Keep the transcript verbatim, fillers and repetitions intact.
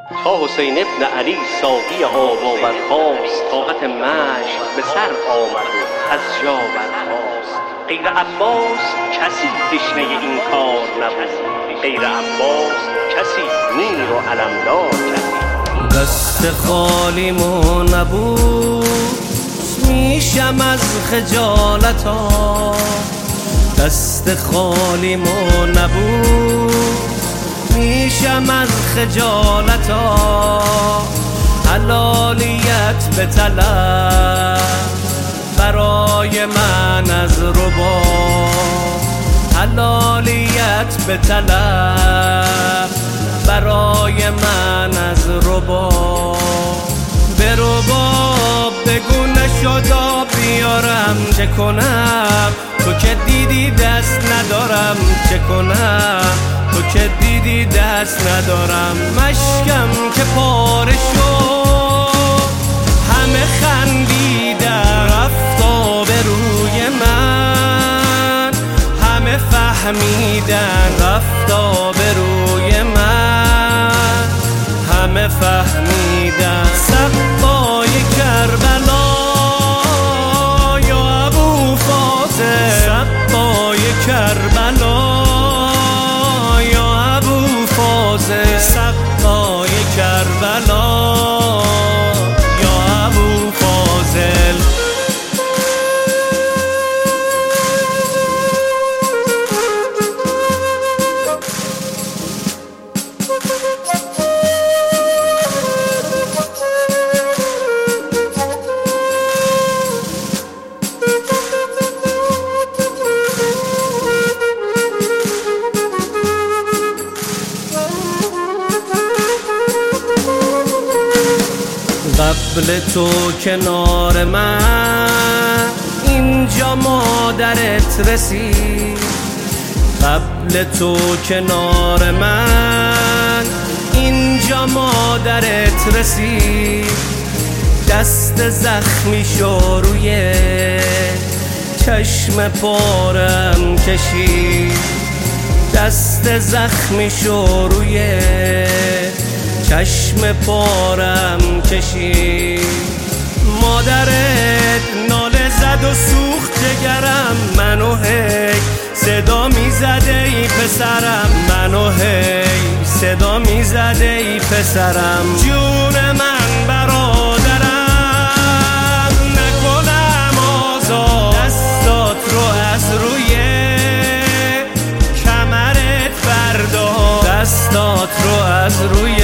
تا حسین ابن علی ساقی آوا برخاست، طاقت مشک به سر آمد و از جا برخاست. غیر عباس کسی تشنه این کار نبود، غیر عباس کسی میر و علمدار کسی. دست خالیمو نبود میشم از خجالتا، دست خالیمو نبود میشم از خجالتا. حلالیت به طلب برای من از ربا، حلالیت به طلب برای من از ربا. به رباب بگو نشدا بیارم چه کنم، تو که دیدی دست ندارم چه کنم، تو که دیدی دست ندارم. مشکم که پاره شد همه خندیدن، رفتا به روی من همه فهمیدن، رفتا به روی من همه فهمیدن. سقای کربلا یا ابو فاضل، سقای کربلا سقای کربلا یا ابو فاضل. قبل تو کنار من اینجا مادرت رسید، قبل تو کنار من اینجا مادرت رسید. دست زخمی شو روی چشم پارم کشید، دست زخمی شو روی چشم پارم کشید. مادرت ناله زد و سوخت جگرم، منو هی صدا میزده ای پسرم، منو هی صدا میزده ای پسرم. جون من برادرم نکنم آزاد، دستات رو از روی کمرت بردار، دستات رو از روی